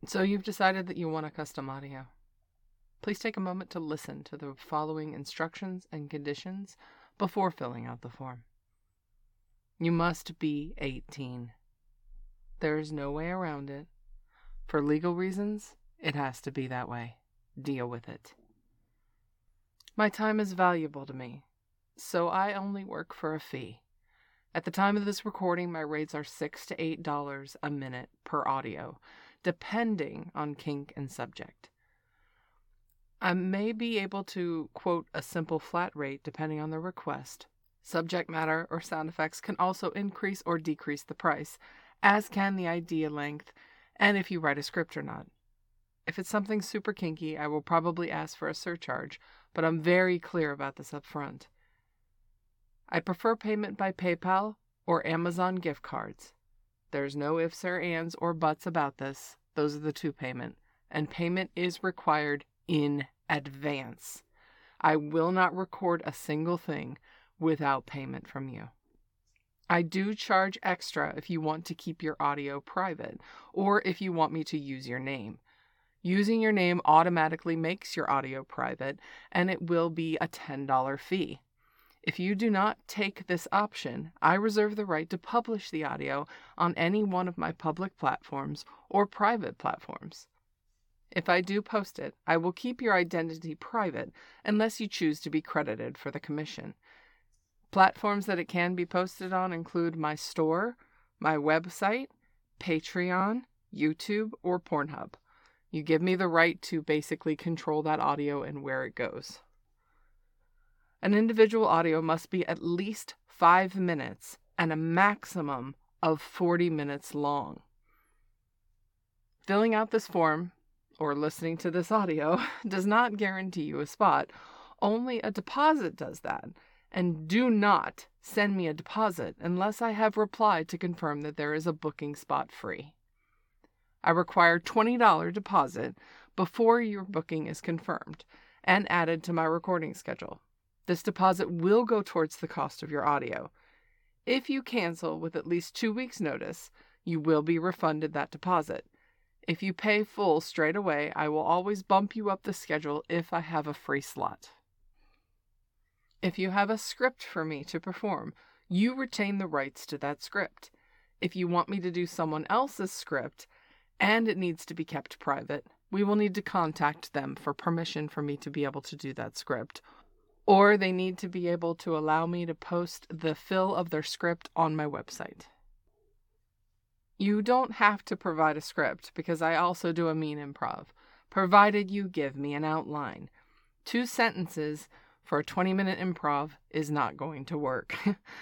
So you've decided that you want a custom audio. Please take a moment to listen to the following instructions and conditions before filling out the form. You must be 18. There is no way around it. For legal reasons, it has to be that way. Deal with it. My time is valuable to me, so I only work for a fee. At the time of this recording, my rates are $6 to $8 a minute per audio, depending on kink and subject. I may be able to quote a simple flat rate depending on the request. Subject matter or sound effects can also increase or decrease the price, as can the idea length and if you write a script or not. If it's something super kinky, I will probably ask for a surcharge, but I'm very clear about this up front. I prefer payment by PayPal or Amazon gift cards. There's no ifs or ands or buts about this. Those are the two payment, and payment is required in advance. I will not record a single thing without payment from you. I do charge extra if you want to keep your audio private, or if you want me to use your name. Using your name automatically makes your audio private, and it will be a $10 fee. If you do not take this option, I reserve the right to publish the audio on any one of my public platforms or private platforms. If I do post it, I will keep your identity private unless you choose to be credited for the commission. Platforms that it can be posted on include my store, my website, Patreon, YouTube, or Pornhub. You give me the right to basically control that audio and where it goes. An individual audio must be at least 5 minutes and a maximum of 40 minutes long. Filling out this form or listening to this audio does not guarantee you a spot. Only a deposit does that. And do not send me a deposit unless I have replied to confirm that there is a booking spot free. I require $20 deposit before your booking is confirmed and added to my recording schedule. This deposit will go towards the cost of your audio. If you cancel with at least 2 weeks' notice, you will be refunded that deposit. If you pay full straight away, I will always bump you up the schedule if I have a free slot. If you have a script for me to perform, you retain the rights to that script. If you want me to do someone else's script, and it needs to be kept private, we will need to contact them for permission for me to be able to do that script. Or they need to be able to allow me to post the fill of their script on my website. You don't have to provide a script because I also do a mean improv, provided you give me an outline. 2 sentences for a 20-minute improv is not going to work.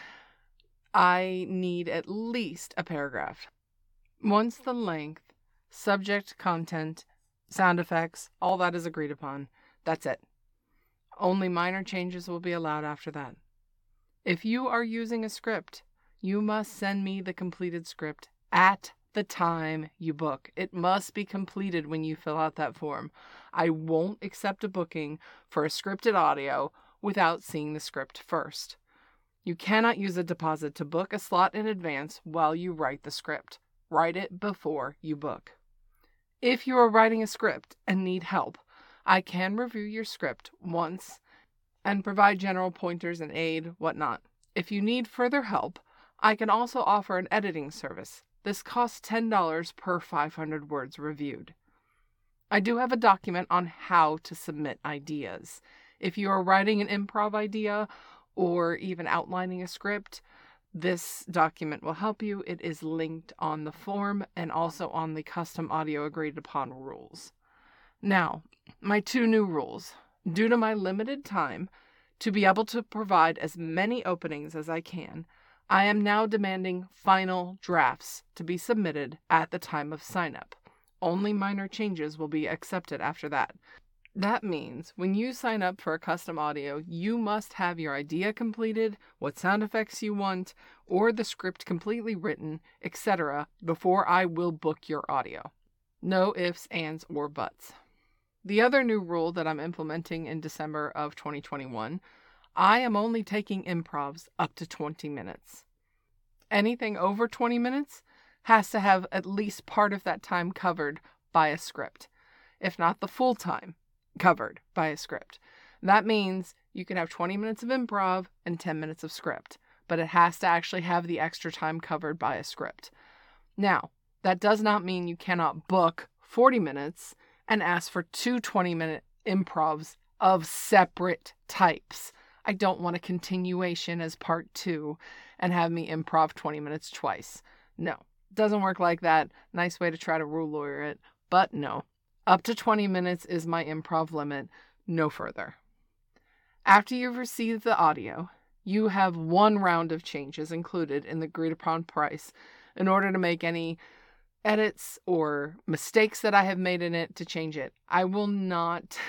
I need at least a paragraph. Once the length, subject, content, sound effects, all that is agreed upon, that's it. Only minor changes will be allowed after that. If you are using a script, you must send me the completed script at the time you book. It must be completed when you fill out that form. I won't accept a booking for a scripted audio without seeing the script first. You cannot use a deposit to book a slot in advance while you write the script. Write it before you book. If you are writing a script and need help, I can review your script once and provide general pointers and aid, whatnot. If you need further help, I can also offer an editing service. This costs $10 per 500 words reviewed. I do have a document on how to submit ideas. If you are writing an improv idea or even outlining a script, this document will help you. It is linked on the form and also on the custom audio agreed upon rules. Now, my 2 new rules. Due to my limited time to be able to provide as many openings as I can, I am now demanding final drafts to be submitted at the time of sign-up. Only minor changes will be accepted after that. That means when you sign up for a custom audio, you must have your idea completed, what sound effects you want, or the script completely written, etc. before I will book your audio. No ifs, ands, or buts. The other new rule that I'm implementing in December of 2021, I am only taking improvs up to 20 minutes. Anything over 20 minutes has to have at least part of that time covered by a script, if not the full time covered by a script. That means you can have 20 minutes of improv and 10 minutes of script, but it has to actually have the extra time covered by a script. Now, that does not mean you cannot book 40 minutes and ask for two 20-minute improvs of separate types. I don't want a continuation as part 2 and have me improv 20 minutes twice. No, doesn't work like that. Nice way to try to rule lawyer it, but no. Up to 20 minutes is my improv limit, no further. After you've received the audio, you have one round of changes included in the agreed upon price in order to make any edits or mistakes that I have made in it to change it. I will not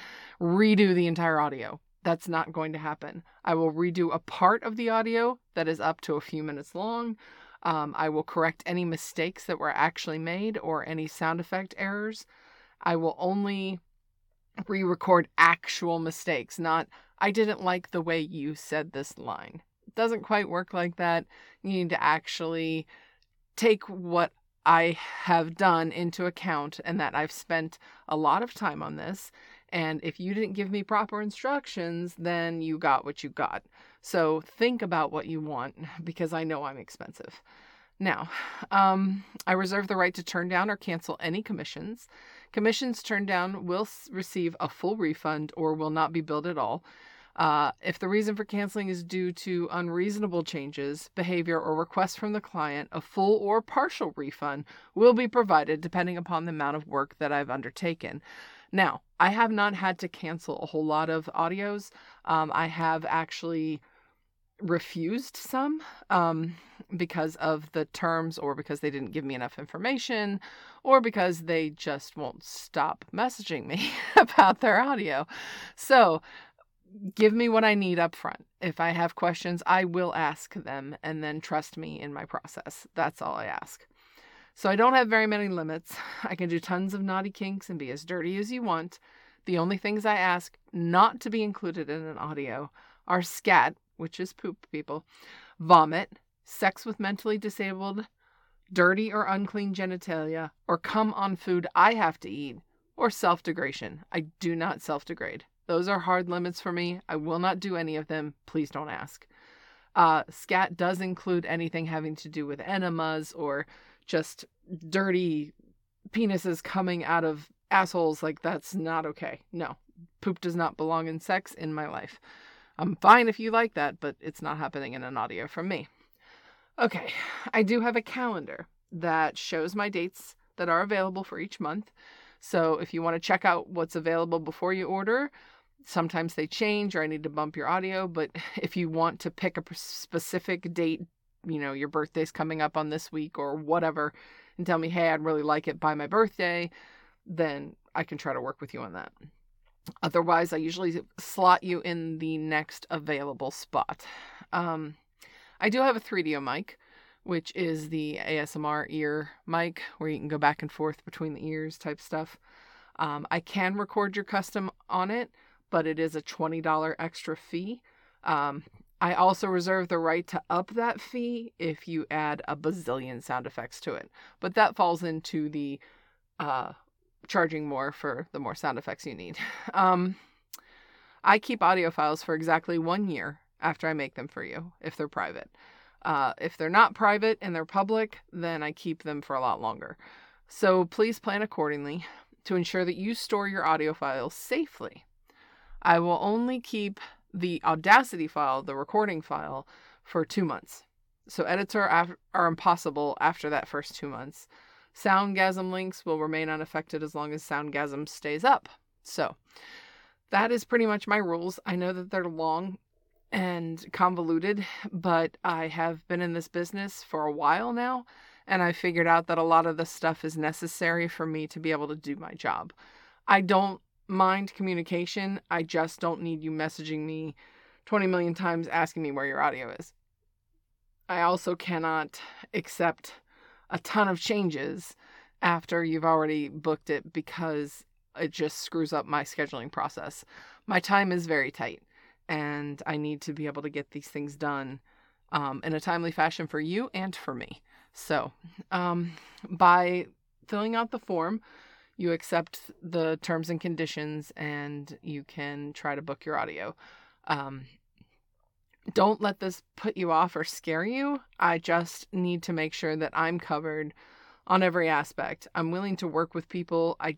redo the entire audio. That's not going to happen. I will redo a part of the audio that is up to a few minutes long. I will correct any mistakes that were actually made or any sound effect errors. I will only re-record actual mistakes, not, I didn't like the way you said this line. It doesn't quite work like that. You need to actually take what I have done into account and that I've spent a lot of time on this. And if you didn't give me proper instructions, then you got what you got. So think about what you want, because I know I'm expensive. Now, I reserve the right to turn down or cancel any commissions. Commissions turned down will receive a full refund or will not be billed at all. If the reason for canceling is due to unreasonable changes, behavior, or requests from the client, a full or partial refund will be provided depending upon the amount of work that I've undertaken. Now, I have not had to cancel a whole lot of audios. I have actually refused some because of the terms, or because they didn't give me enough information, or because they just won't stop messaging me about their audio. So give me what I need up front. If I have questions, I will ask them, and then trust me in my process. That's all I ask. So I don't have very many limits. I can do tons of naughty kinks and be as dirty as you want. The only things I ask not to be included in an audio are scat, which is poop, people, vomit, sex with mentally disabled, dirty or unclean genitalia, or cum on food I have to eat, or self-degradation. I do not self-degrade. Those are hard limits for me. I will not do any of them. Please don't ask. Scat does include anything having to do with enemas or just dirty penises coming out of assholes. Like, that's not okay. No, poop does not belong in sex in my life. I'm fine if you like that, but it's not happening in an audio from me. Okay, I do have a calendar that shows my dates that are available for each month. So if you want to check out what's available before you order, sometimes they change or I need to bump your audio. But if you want to pick a specific date, your birthday's coming up on this week or whatever, and tell me, hey, I'd really like it by my birthday, then I can try to work with you on that. Otherwise, I usually slot you in the next available spot. I do have a 3DO mic, which is the ASMR ear mic where you can go back and forth between the ears type stuff. I can record your custom on it, but it is a $20 extra fee. I also reserve the right to up that fee if you add a bazillion sound effects to it. But that falls into the charging more for the more sound effects you need. I keep audio files for exactly 1 year after I make them for you, if they're private. If they're not private and they're public, then I keep them for a lot longer. So please plan accordingly to ensure that you store your audio files safely. I will only keep the Audacity file, the recording file, for 2 months. So edits are impossible after that first 2 months. Soundgasm links will remain unaffected as long as Soundgasm stays up. So that is pretty much my rules. I know that they're long and convoluted, but I have been in this business for a while now, and I figured out that a lot of the stuff is necessary for me to be able to do my job. I don't mind communication. I just don't need you messaging me 20 million times asking me where your audio is. I also cannot accept a ton of changes after you've already booked it because it just screws up my scheduling process. My time is very tight, and I need to be able to get these things done in a timely fashion for you and for me. So by filling out the form, you accept the terms and conditions, and you can try to book your audio. Don't let this put you off or scare you. I just need to make sure that I'm covered on every aspect. I'm willing to work with people. I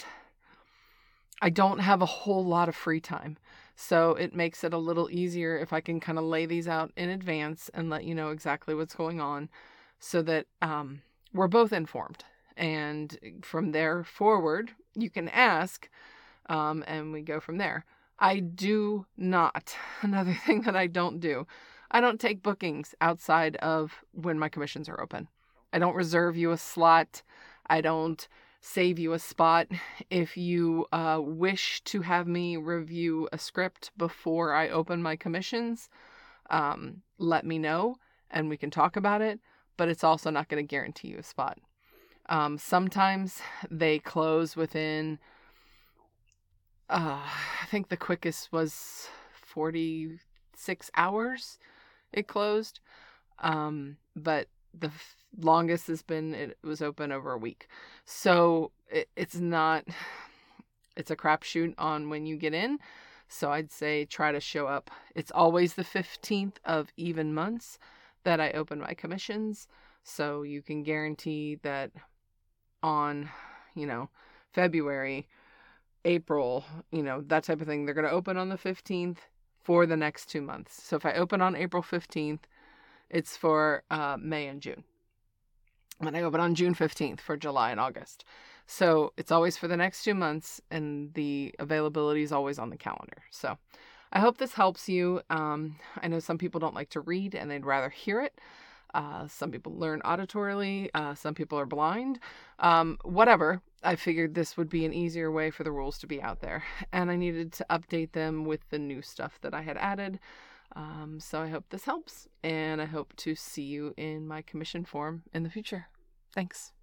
don't have a whole lot of free time. So it makes it a little easier if I can kind of lay these out in advance and let you know exactly what's going on, so that we're both informed. And from there forward, you can ask, and we go from there. I do not, another thing that I don't do, I don't take bookings outside of when my commissions are open. I don't reserve you a slot. I don't save you a spot. If you wish to have me review a script before I open my commissions, let me know and we can talk about it, but it's also not going to guarantee you a spot. Sometimes they close within, I think the quickest was 46 hours it closed. But the longest has been, it was open over a week. So it's a crapshoot on when you get in. So I'd say try to show up. It's always the 15th of even months that I open my commissions. So you can guarantee that on, February, April, that type of thing, they're going to open on the 15th for the next 2 months. So if I open on April 15th, it's for May and June. And I open on June 15th for July and August. So it's always for the next 2 months, and the availability is always on the calendar. So I hope this helps you. I know some people don't like to read and they'd rather hear it. Some people learn auditorily. Some people are blind. Whatever. I figured this would be an easier way for the rules to be out there. And I needed to update them with the new stuff that I had added. So I hope this helps. And I hope to see you in my commission form in the future. Thanks.